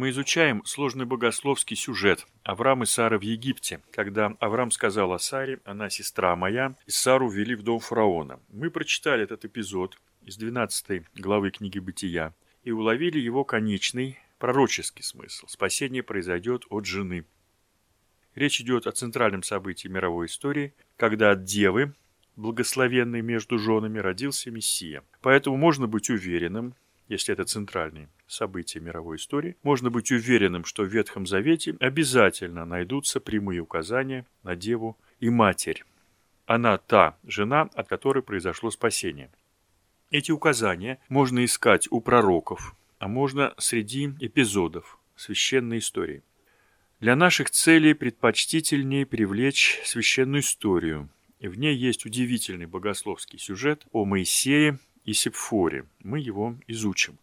Мы изучаем сложный богословский сюжет Авраам и Сара в Египте, когда Авраам сказал о Саре: «Она сестра моя», и Сару ввели в дом фараона. Мы прочитали этот эпизод из 12 главы книги Бытия и уловили его конечный пророческий смысл. Спасение произойдет от жены. Речь идет о центральном событии мировой истории, когда от девы, благословенной между женами, родился Мессия. Поэтому можно быть уверенным, если это центральное событие мировой истории, можно быть уверенным, что в Ветхом Завете обязательно найдутся прямые указания на Деву и Матерь. Она та жена, от которой произошло спасение. Эти указания можно искать у пророков, а можно среди эпизодов священной истории. Для наших целей предпочтительнее привлечь священную историю. В ней есть удивительный богословский сюжет о Моисее и Сепфоре. Мы его изучим.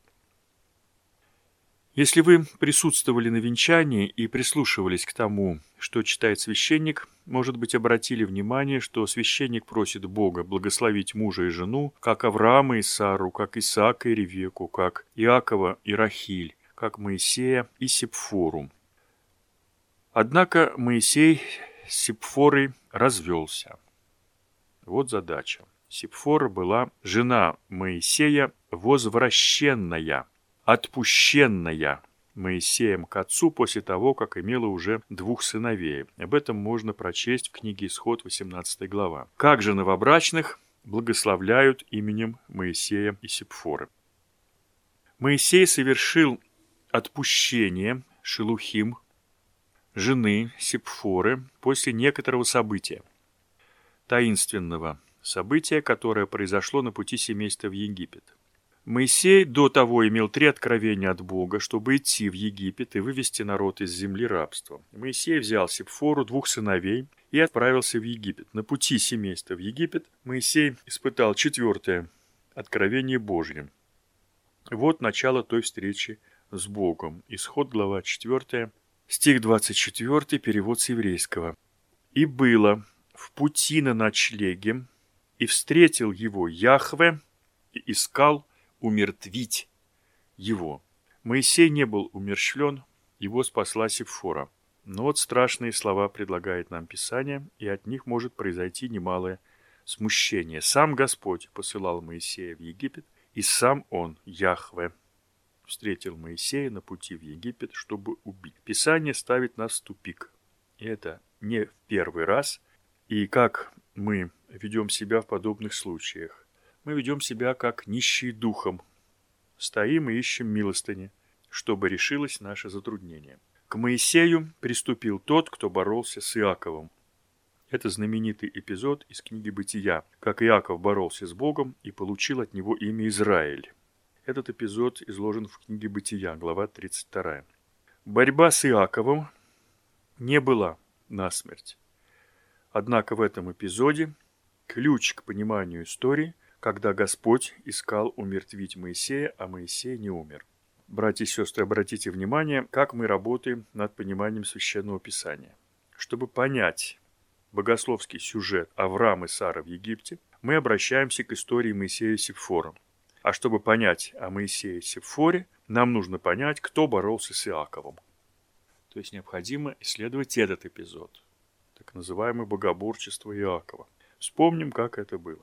Если вы присутствовали на венчании и прислушивались к тому, что читает священник, может быть, обратили внимание, что священник просит Бога благословить мужа и жену, как Авраама и Сару, как Исаака и Ревекку, как Иакова и Рахиль, как Моисея и Сепфору. Однако Моисей с Сепфорой развелся. Вот задача. Сепфора была жена Моисея возвращенная, отпущенная Моисеем к отцу после того, как имела уже 2 сыновей. Об этом можно прочесть в книге Исход, 18 глава. Как же новобрачных благословляют именем Моисея и Сепфоры. Моисей совершил отпущение Шелухим, жены Сепфоры, после некоторого события. Таинственного события, которое произошло на пути семейства в Египет. Моисей до того имел 3 откровения от Бога, чтобы идти в Египет и вывести народ из земли рабства. Моисей взял Сепфору, 2 сыновей, и отправился в Египет. На пути семейства в Египет Моисей испытал 4 откровение Божье. Вот начало той встречи с Богом. Исход, глава 4, стих 24, перевод с еврейского. «И было в пути на ночлеге, и встретил его Яхве, и искал умертвить его». Моисей не был умерщвлен, его спасла Сепфора. Но вот страшные слова предлагает нам Писание, и от них может произойти немалое смущение. Сам Господь посылал Моисея в Египет, и сам он, Яхве, встретил Моисея на пути в Египет, чтобы убить. Писание ставит нас в тупик. И это не в первый раз. И как мы ведем себя в подобных случаях? Мы ведем себя как нищие духом. Стоим и ищем милостыни, чтобы решилось наше затруднение. К Моисею приступил тот, кто боролся с Иаковом. Это знаменитый эпизод из книги Бытия, как Иаков боролся с Богом и получил от него имя Израиль. Этот эпизод изложен в книге Бытия, глава 32. Борьба с Иаковом не была насмерть. Однако в этом эпизоде ключ к пониманию истории, когда Господь искал умертвить Моисея, а Моисей не умер. Братья и сестры, обратите внимание, как мы работаем над пониманием Священного Писания. Чтобы понять богословский сюжет Авраама и Сары в Египте, мы обращаемся к истории Моисея и Сепфоры. А чтобы понять о Моисее и Сепфоре, нам нужно понять, кто боролся с Иаковом. То есть необходимо исследовать этот эпизод, так называемое богоборчество Иакова. Вспомним, как это было.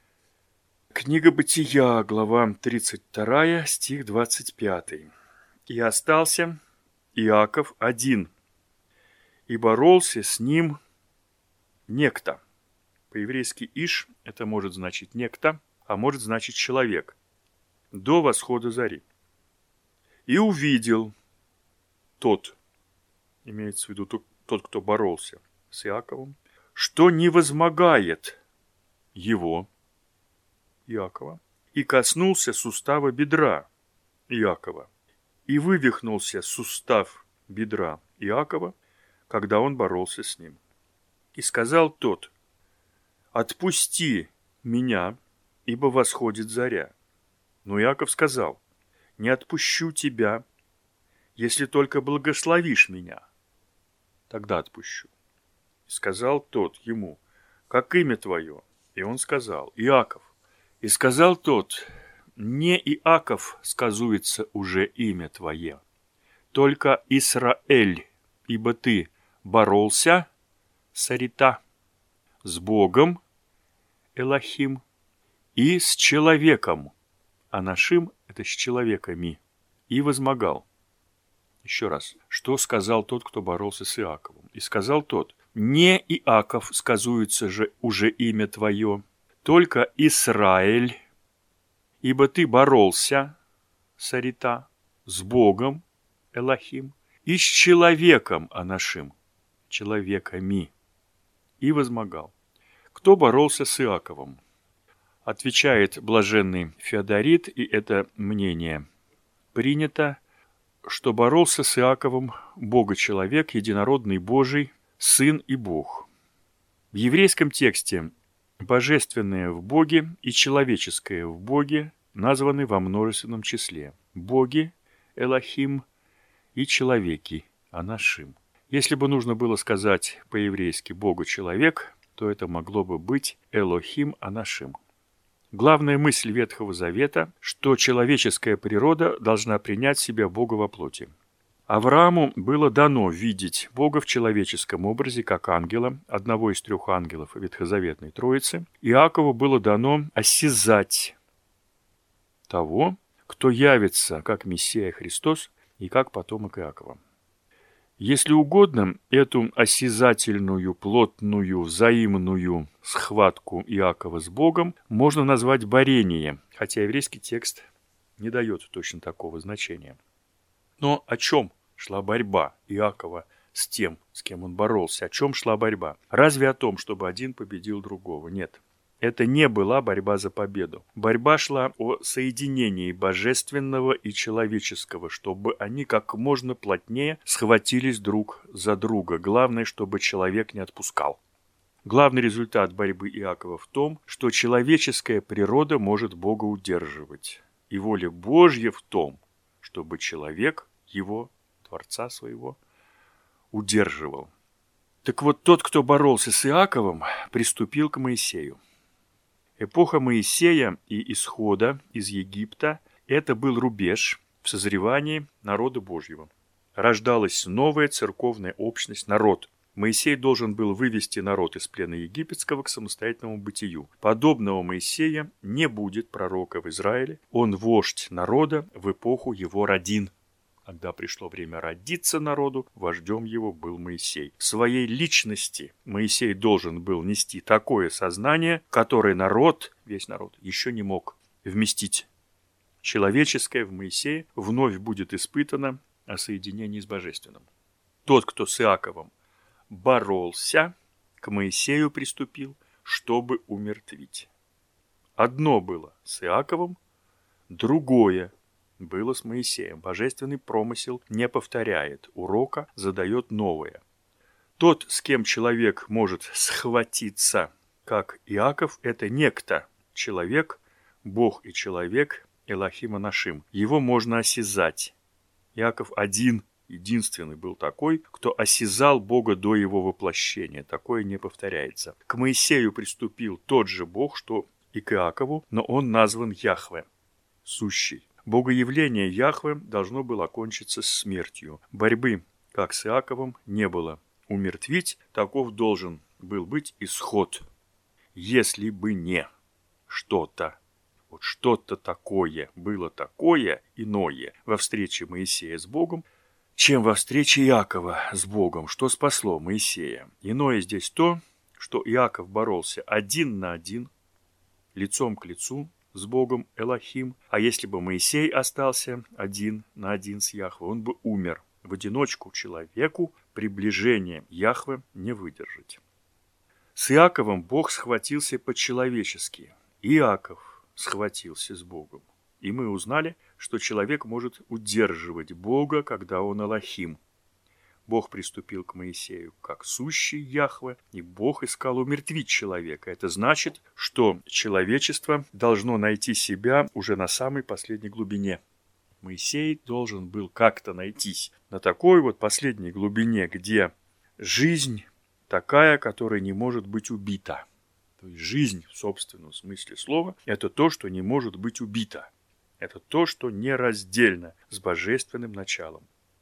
Книга Бытия, глава 32, стих 25. «И остался Иаков один, и боролся с ним некто». По-еврейски «иш» это может значить «некто», а может значить «человек», до восхода зари. «И увидел тот», имеется в виду тот, кто боролся с Иаковом, «что не возмогает его, Иакова, и коснулся сустава бедра Иакова, и вывихнулся сустав бедра Иакова, когда он боролся с ним. И сказал тот: отпусти меня, ибо восходит заря. Но Иаков сказал: не отпущу тебя, если только благословишь меня, тогда отпущу. И сказал тот ему: как имя твое? И он сказал: Иаков. И сказал тот: не Иаков сказуется уже имя твое, только Исраэль, ибо ты боролся, Сарита, с Богом, Элохим, и с человеком, Анашим – это с человеками, и возмогал. Еще раз, что сказал тот, кто боролся с Иаковом? И сказал тот: не Иаков сказуется же уже имя твое, только Исраэль, ибо ты боролся, Сарита, с Богом, Элохим, и с человеком, Анашим, человеками, и возмогал. Кто боролся с Иаковом? Отвечает блаженный Феодорит, и это мнение принято, что боролся с Иаковом Бога-человек, единородный Божий, Сын и Бог. В еврейском тексте божественное в Боге и человеческое в Боге названы во множественном числе. Боги, Элохим, и человеки, Анашим. Если бы нужно было сказать по-еврейски Бога-человек, то это могло бы быть Элохим, Анашим. Главная мысль Ветхого Завета, что человеческая природа должна принять в себя Бога во плоти. Аврааму было дано видеть Бога в человеческом образе, как ангела, одного из 3 ангелов Ветхозаветной Троицы. Иакову было дано осязать того, кто явится как Мессия Христос и как потомок Иакова. Если угодно, эту осязательную, плотную, взаимную схватку Иакова с Богом можно назвать борение, хотя еврейский текст не дает точно такого значения. Но о чем шла борьба Иакова с тем, с кем он боролся? О чем шла борьба? Разве о том, чтобы один победил другого? Нет. Это не была борьба за победу. Борьба шла о соединении божественного и человеческого, чтобы они как можно плотнее схватились друг за друга. Главное, чтобы человек не отпускал. Главный результат борьбы Иакова в том, что человеческая природа может Бога удерживать. И воля Божья в том, чтобы человек его, Творца своего, удерживал. Так вот, тот, кто боролся с Иаковом, приступил к Моисею. Эпоха Моисея и исхода из Египта – это был рубеж в созревании народа Божьего. Рождалась новая церковная общность, народ. Моисей должен был вывести народ из плена египетского к самостоятельному бытию. Подобного Моисея не будет пророка в Израиле. Он вождь народа в эпоху его родин. Когда пришло время родиться народу, вождем его был Моисей. В своей личности Моисей должен был нести такое сознание, которое народ, весь народ, еще не мог вместить. Человеческое в Моисее вновь будет испытано о соединении с божественным. Тот, кто с Иаковом боролся, к Моисею приступил, чтобы умертвить. Одно было с Иаковом, другое было с Моисеем. Божественный промысел не повторяет урока, задает новое. Тот, с кем человек может схватиться, как Иаков, это некто, человек, Бог и человек, Элохим Анашим. Его можно осязать. Иаков единственный был такой, кто осязал Бога до его воплощения. Такое не повторяется. К Моисею приступил тот же Бог, что и к Иакову, но он назван Яхве, сущий. Богоявление Яхве должно было окончиться смертью. Борьбы, как с Иаковом, не было. Умертвить таков должен был быть исход. Если бы не что-то, вот что-то такое, было такое иное во встрече Моисея с Богом, чем во встрече Иакова с Богом, что спасло Моисея. Иное здесь то, что Иаков боролся один на один, лицом к лицу, с Богом Элохим, а если бы Моисей остался один на один с Яхве, он бы умер. В одиночку человеку приближение Яхве не выдержать. С Иаковом Бог схватился по-человечески. Иаков схватился с Богом. И мы узнали, что человек может удерживать Бога, когда он Элохим. Бог приступил к Моисею как сущий Яхве, и Бог искал умертвить человека. Это значит, что человечество должно найти себя уже на самой последней глубине. Моисей должен был как-то найтись на такой вот последней глубине, где жизнь такая, которая не может быть убита. То есть жизнь в собственном смысле слова – это то, что не может быть убито. Это то, что нераздельно с божественным началом.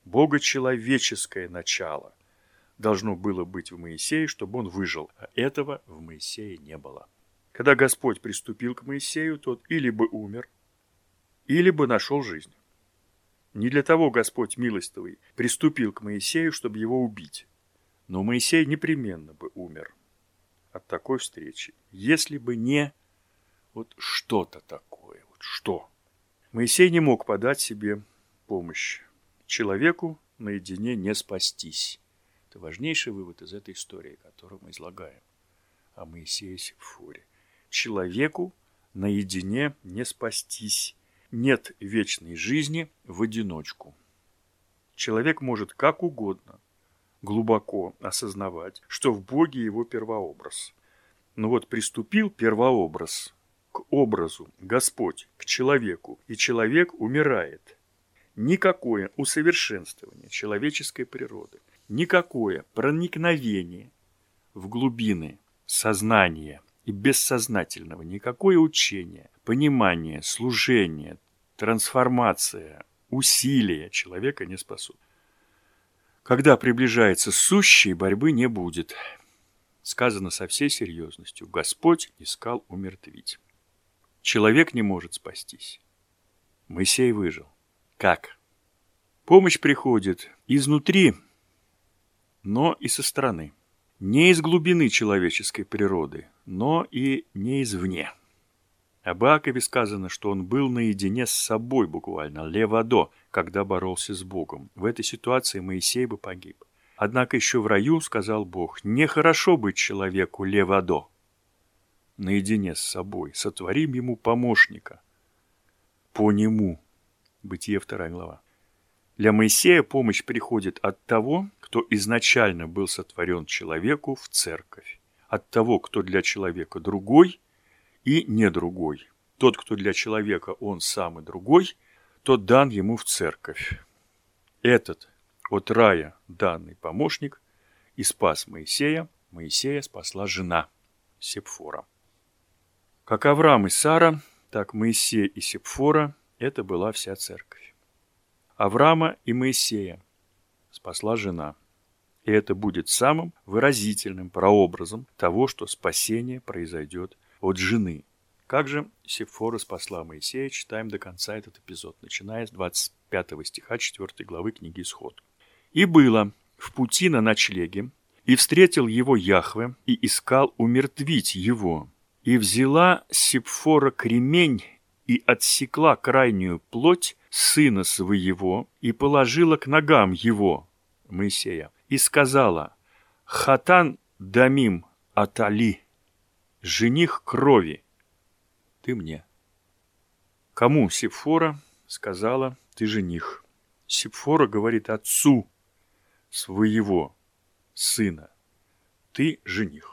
богочеловеческое начало должно было быть в Моисее, чтобы он выжил, а этого в Моисее не было. Когда Господь приступил к Моисею, тот или бы умер, или бы нашел жизнь. Не для того Господь милостивый приступил к Моисею, чтобы его убить, но Моисей непременно бы умер от такой встречи, если бы не вот что-то такое. Вот что? Моисей не мог подать себе помощь. Человеку наедине не спастись. Это важнейший вывод из этой истории, которую мы излагаем о Моисее и Сепфоре. Человеку наедине не спастись. Нет вечной жизни в одиночку. Человек может как угодно глубоко осознавать, что в Боге его первообраз. Но вот приступил первообраз к образу Господь, к человеку, и человек умирает. Никакое усовершенствование человеческой природы, никакое проникновение в глубины сознания и бессознательного, никакое учение, понимание, служение, трансформация, усилие человека не способно. Когда приближается сущий, борьбы не будет. Сказано со всей серьезностью: Господь искал умертвить. Человек не может спастись. Моисей выжил. Как? Помощь приходит изнутри, но и со стороны. Не из глубины человеческой природы, но и не извне. Об Иакове сказано, что он был наедине с собой буквально, левадо, когда боролся с Богом. В этой ситуации Моисей бы погиб. Однако еще в раю, сказал Бог, нехорошо быть человеку левадо. Наедине с собой сотворим ему помощника. По нему. Бытие 2 глава. Для Моисея помощь приходит от того, кто изначально был сотворен человеку в церковь. От того, кто для человека другой и не другой. Тот, кто для человека он сам и другой, тот дан ему в церковь. Этот от рая данный помощник и спас Моисея. Моисея спасла жена Сепфора. Как Авраам и Сара, так Моисей и Сепфора – это была вся церковь. Авраама и Моисея спасла жена. И это будет самым выразительным прообразом того, что спасение произойдет от жены. Как же Сепфора спасла Моисея, читаем до конца этот эпизод, начиная с 25 стиха 4 главы книги Исход. «И было в пути на ночлеге, и встретил его Яхве, и искал умертвить его. И взяла Сепфора кремень, и отсекла крайнюю плоть сына своего, и положила к ногам его, Моисея, и сказала: Хатан дамим атали, жених крови, ты мне. Кому Сепфора сказала: ты жених? Сепфора говорит отцу своего сына: ты жених.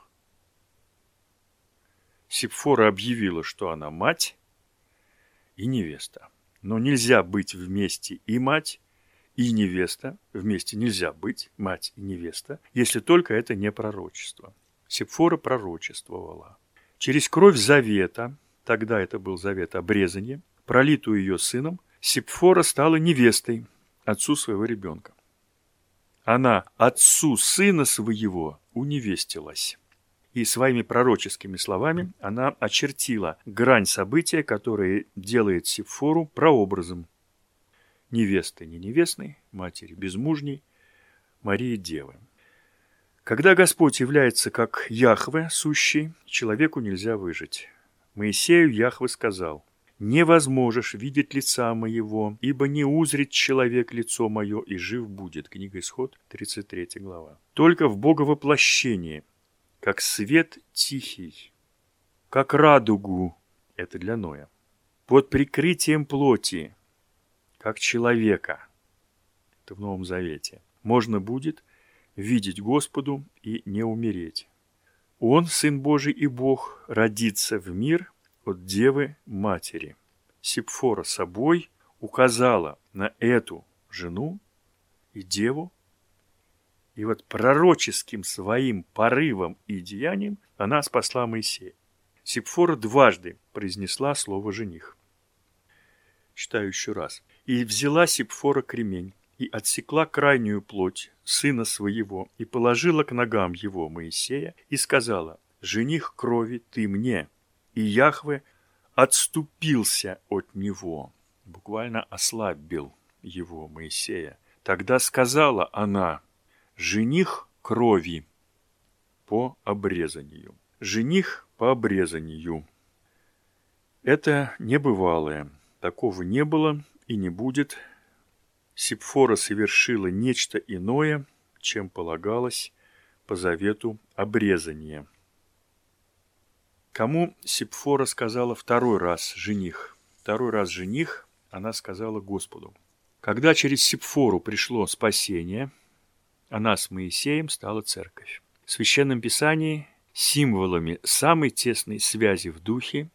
Сепфора объявила, что она мать и невеста. Но нельзя быть вместе и мать, и невеста. Вместе нельзя быть мать и невеста, если только это не пророчество. Сепфора пророчествовала. Через кровь завета, тогда это был завет обрезания, пролитую ее сыном, Сепфора стала невестой отцу своего ребенка. Она отцу сына своего уневестилась. И своими пророческими словами она очертила грань события, которое делает Сепфору прообразом невесты не невестной, матери безмужней, Марии Девы. Когда Господь является как Яхве сущий, человеку нельзя выжить. Моисею Яхве сказал: «Не возможешь видеть лица моего, ибо не узрит человек лицо мое, и жив будет». Книга Исход, 33 глава. Только в Боговоплощении, как свет тихий, как радугу, это для Ноя, под прикрытием плоти, как человека, это в Новом Завете, можно будет видеть Господу и не умереть. Он, Сын Божий и Бог, родится в мир от Девы Матери. Сепфора собой указала на эту жену и Деву, и вот пророческим своим порывом и деянием она спасла Моисея. Сепфора дважды произнесла слово «жених». Читаю еще раз. «И взяла Сепфора кремень, и отсекла крайнюю плоть сына своего, и положила к ногам его Моисея, и сказала: «Жених крови ты мне». И Яхве отступился от него, буквально ослабил его, Моисея. Тогда сказала она: «Жених крови по обрезанию». Жених по обрезанию. Это небывалое. Такого не было и не будет. Сипфора совершила нечто иное, чем полагалось по завету обрезания. Кому Сипфора сказала второй раз «жених»? Второй раз «жених» она сказала Господу. Когда через Сипфору пришло спасение, она с Моисеем стала церковь. В Священном Писании символами самой тесной связи в духе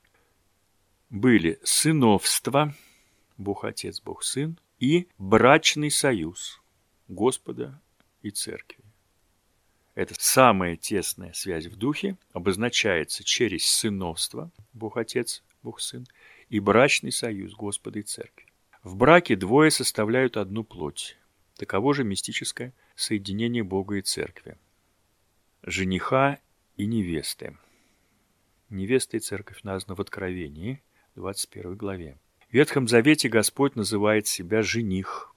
были сыновство, Бог Отец, Бог Сын, и брачный союз Господа и Церкви. Эта самая тесная связь в духе обозначается через сыновство, Бог Отец, Бог Сын, и брачный союз Господа и Церкви. В браке двое составляют одну плоть. Таково же мистическое соединение Бога и Церкви. Жениха и невесты. Невеста и Церковь названа в Откровении, 21 главе. В Ветхом Завете Господь называет себя жених.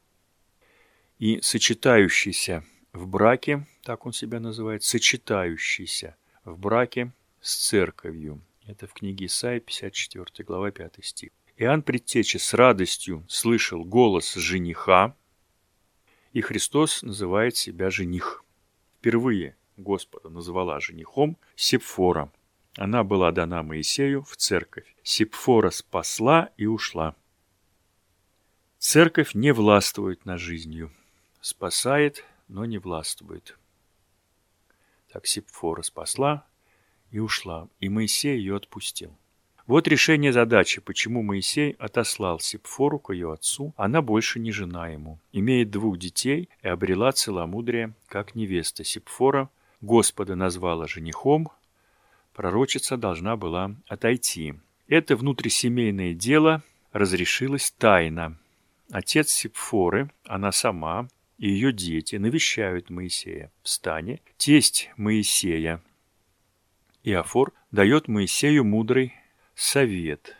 И сочетающийся в браке, так он себя называет, сочетающийся в браке с церковью. Это в книге Исаии, 54 глава, 5 стих. Иоанн Предтеча с радостью слышал голос жениха, и Христос называет себя жених. Впервые Господа назвала женихом Сипфора. Она была дана Моисею в церковь. Сипфора спасла и ушла. Церковь не властвует над жизнью. Спасает, но не властвует. Так Сипфора спасла и ушла, и Моисей ее отпустил. Вот решение задачи, почему Моисей отослал Сипфору к ее отцу. Она больше не жена ему, имеет 2 детей и обрела целомудрие, как невеста. Сипфора Господа назвала женихом, пророчица должна была отойти. Это внутрисемейное дело разрешилось тайно. Отец Сипфоры, она сама и ее дети навещают Моисея в стане. Тесть Моисея, Иофор, дает Моисею мудрый совет.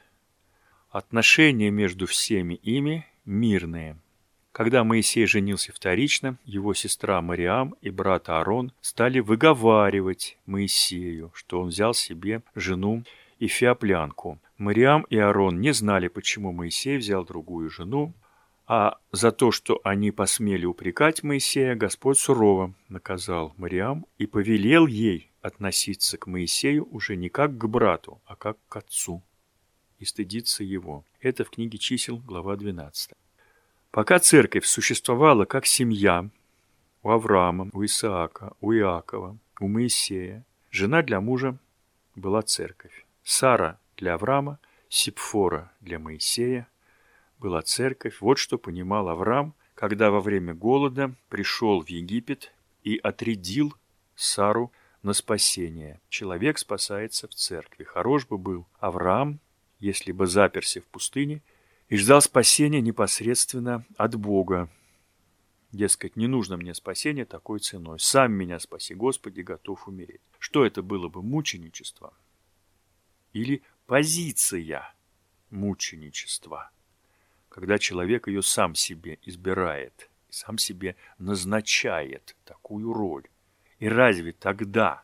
Отношения между всеми ими мирные. Когда Моисей женился вторично, его сестра Мариам и брат Аарон стали выговаривать Моисею, что он взял себе жену эфиоплянку. Мариам и Аарон не знали, почему Моисей взял другую жену, а за то, что они посмели упрекать Моисея, Господь сурово наказал Мариам и повелел ей относиться к Моисею уже не как к брату, а как к отцу, и стыдиться его. Это в книге Чисел, глава 12. Пока церковь существовала как семья у Авраама, у Исаака, у Иакова, у Моисея, жена для мужа была церковь. Сара для Авраама, Сипфора для Моисея была церковь. Вот что понимал Авраам, когда во время голода пришел в Египет и отрядил Сару на спасение. Человек спасается в церкви. Хорош бы был Авраам, если бы заперся в пустыне и ждал спасения непосредственно от Бога. Дескать, не нужно мне спасение такой ценой. Сам меня спаси, Господи, готов умереть. Что это было бы, мученичество? Или позиция мученичества? Когда человек ее сам себе избирает, сам себе назначает такую роль. И разве тогда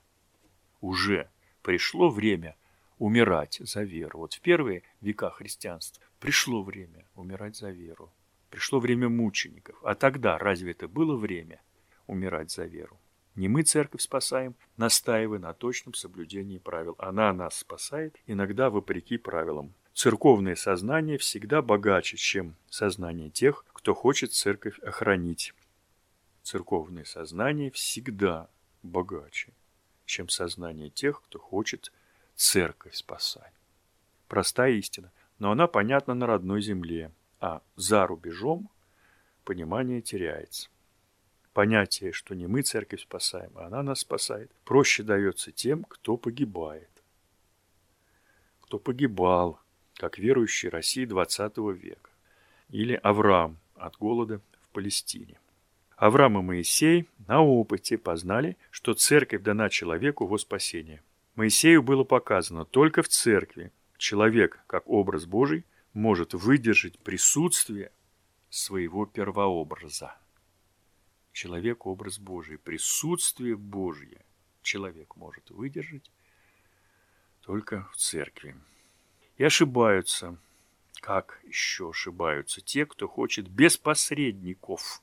уже пришло время умирать за веру? Вот в первые века христианства пришло время умирать за веру. Пришло время мучеников. А тогда разве это было время умирать за веру? Не мы церковь спасаем, настаивая на точном соблюдении правил. Она нас спасает, иногда вопреки правилам. Церковное сознание всегда богаче, чем сознание тех, кто хочет церковь охранить. Церковное сознание всегда богаче, чем сознание тех, кто хочет церковь спасать. Простая истина, но она понятна на родной земле, а за рубежом понимание теряется. Понятие, что не мы церковь спасаем, а она нас спасает, проще дается тем, кто погибает. Кто погибал, как верующий России XX века. Или Авраам от голода в Палестине. Авраам и Моисей на опыте познали, что церковь дана человеку во спасение. Моисею было показано, только в церкви человек, как образ Божий, может выдержать присутствие своего первообраза. Человек – образ Божий, присутствие Божье человек может выдержать только в церкви. И ошибаются, как еще ошибаются те, кто хочет без посредников,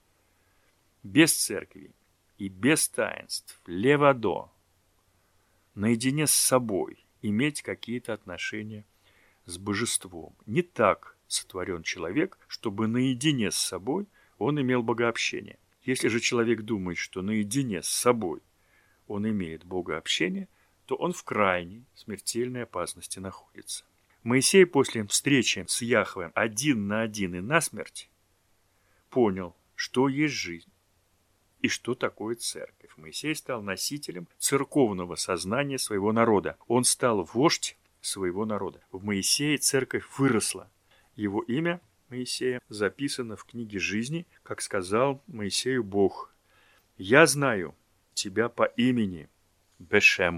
без церкви и без таинств, левадо, наедине с собой иметь какие-то отношения с божеством. Не так сотворен человек, чтобы наедине с собой он имел богообщение. Если же человек думает, что наедине с собой он имеет богообщение, то он в крайней смертельной опасности находится. Моисей после встречи с Яхве один на один и насмерть понял, что есть жизнь и что такое церковь. Моисей стал носителем церковного сознания своего народа. Он стал вождь своего народа. В Моисее церковь выросла. Его имя Моисея записано в книге жизни, как сказал Моисею Бог: «Я знаю тебя по имени Бешем».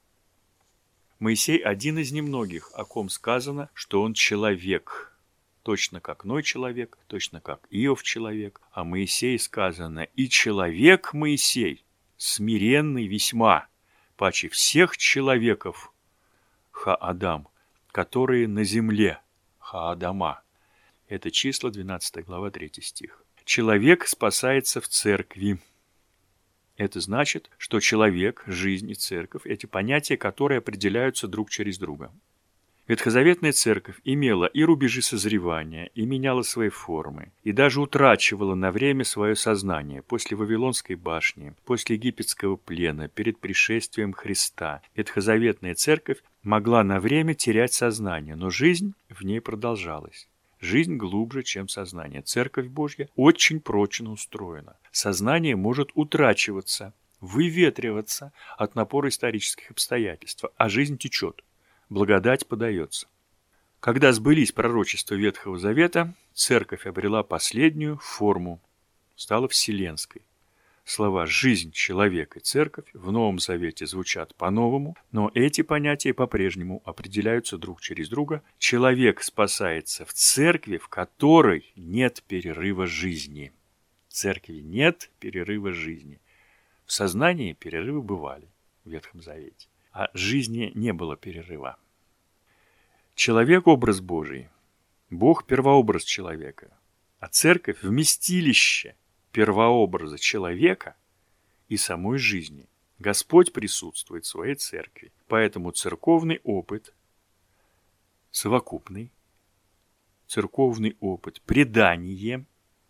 Моисей один из немногих, о ком сказано, что он человек. Точно как Ной человек, точно как Иов человек. О Моисее сказано: «И человек Моисей, смиренный весьма, паче всех человеков, Ха-Адам, которые на земле, Ха-Адама». Это числа 12 глава 3 стих. Человек спасается в церкви. Это значит, что человек, жизнь и церковь – эти понятия, которые определяются друг через друга. Ветхозаветная церковь имела и рубежи созревания, и меняла свои формы, и даже утрачивала на время свое сознание после Вавилонской башни, после египетского плена, перед пришествием Христа. Ветхозаветная церковь могла на время терять сознание, но жизнь в ней продолжалась. Жизнь глубже, чем сознание. Церковь Божья очень прочно устроена. Сознание может утрачиваться, выветриваться от напора исторических обстоятельств, а жизнь течет. Благодать подается. Когда сбылись пророчества Ветхого Завета, церковь обрела последнюю форму, стала вселенской. Слова «жизнь», «человек» и «церковь» в Новом Завете звучат по-новому, но эти понятия по-прежнему определяются друг через друга. Человек спасается в церкви, в которой нет перерыва жизни. В церкви нет перерыва жизни. В сознании перерывы бывали в Ветхом Завете, а в жизни не было перерыва. Человек – образ Божий, Бог – первообраз человека, а церковь – вместилище первообраза человека и самой жизни. Господь присутствует в своей церкви, поэтому церковный опыт совокупный, церковный опыт предание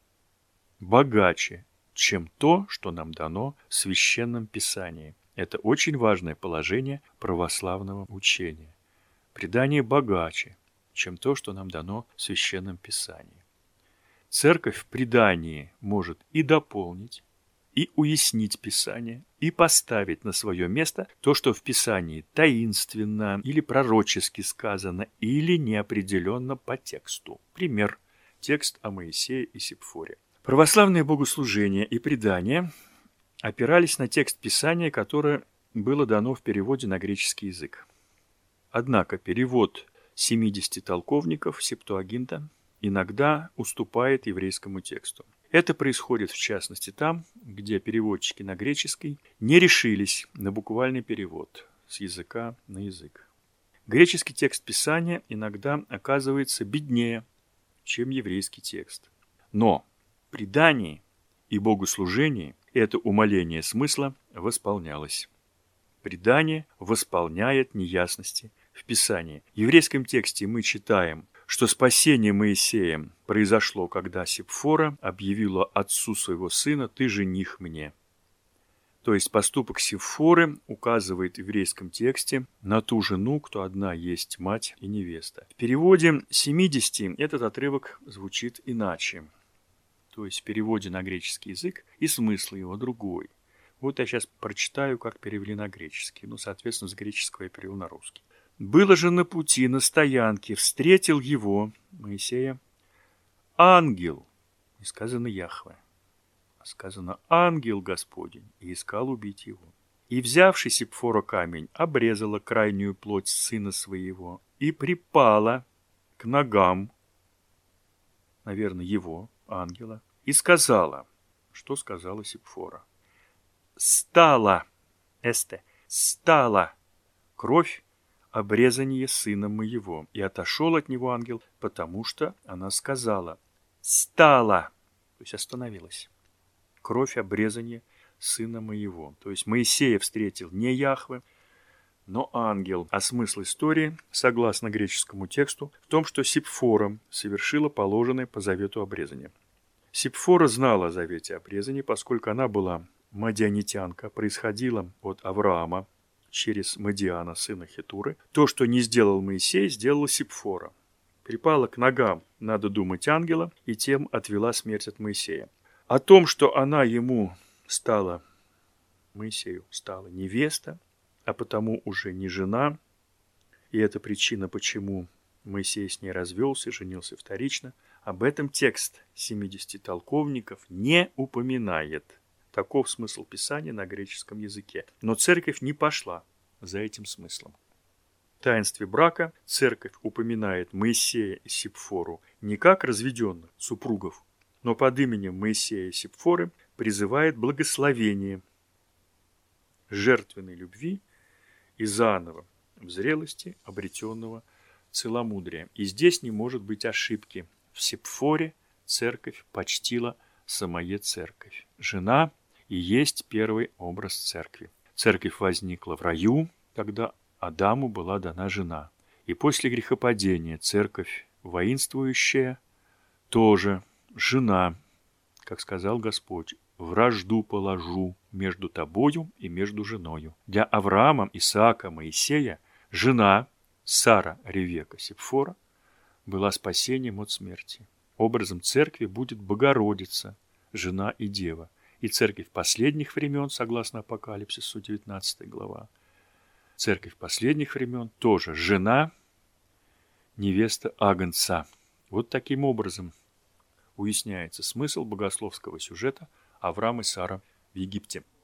богаче, чем то, что нам дано в Священном Писании. Это очень важное положение православного учения. Предание богаче, чем то, что нам дано в Священном Писании. Церковь в предании может и дополнить, и уяснить Писание, и поставить на свое место то, что в Писании таинственно или пророчески сказано, или неопределенно по тексту. Пример. Текст о Моисее и Сепфоре. Православные богослужения и предания опирались на текст Писания, которое было дано в переводе на греческий язык. Однако перевод 70 толковников Септуагинта иногда уступает еврейскому тексту. Это происходит, в частности, там, где переводчики на греческий не решились на буквальный перевод с языка на язык. Греческий текст Писания иногда оказывается беднее, чем еврейский текст. Но в предании и богослужении это умаление смысла восполнялось. Предание восполняет неясности в Писании. В еврейском тексте мы читаем, что спасение Моисея произошло, когда Сепфора объявила отцу своего сына: «Ты жених мне». То есть поступок Сепфоры указывает в еврейском тексте на ту жену, кто одна есть мать и невеста. В переводе 70 этот отрывок звучит иначе. То есть в переводе на греческий язык и смысл его другой. Вот я сейчас прочитаю, как перевели на греческий. Соответственно, с греческого я перевел на русский. «Было же на пути, на стоянке, встретил его, Моисея, ангел Не сказано Яхве, а сказано ангел Господень, и искал убить его. И, взявший Сипфора камень, обрезала крайнюю плоть сына своего и припала к ногам, наверное, его, ангела, и сказала, что сказала Сипфора. Стала, стала кровь обрезание сына моего. И отошел от него ангел, потому что она сказала, стала, то есть остановилась, кровь обрезание сына моего. То есть Моисея встретил не Яхве, но ангел. А смысл истории, согласно греческому тексту, в том, что Сипфора совершила положенное по завету обрезание. Сипфора знала о завете обрезания, поскольку она была мадианитянка, происходила от Авраама через Мадиана, сына Хетуры. То, что не сделал Моисей, сделала Сипфора. Припала к ногам, надо думать, ангела, и тем отвела смерть от Моисея. О том, что она ему стала, Моисею стала невеста, а потому уже не жена, и это причина, почему Моисей с ней развелся и женился вторично, об этом текст 70 толковников не упоминает. Таков смысл Писания на греческом языке. Но церковь не пошла за этим смыслом. В таинстве брака церковь упоминает Моисея и Сипфору не как разведенных супругов, но под именем Моисея и Сипфоры призывает благословение жертвенной любви и заново в зрелости обретенного целомудрия. И здесь не может быть ошибки. В Сипфоре церковь почтила самое церковь. Жена и есть первый образ церкви. Церковь возникла в раю, когда Адаму была дана жена. И после грехопадения церковь воинствующая тоже жена, как сказал Господь, вражду положу между тобою и между женою. Для Авраама, Исаака, Моисея жена Сара, Ревека, Сипфора была спасением от смерти. Образом церкви будет Богородица, жена и дева. И церковь последних времен, согласно Апокалипсису, 19 глава, церковь последних времен тоже жена, невеста Агнца. Вот таким образом уясняется смысл богословского сюжета Авраам и Сара в Египте.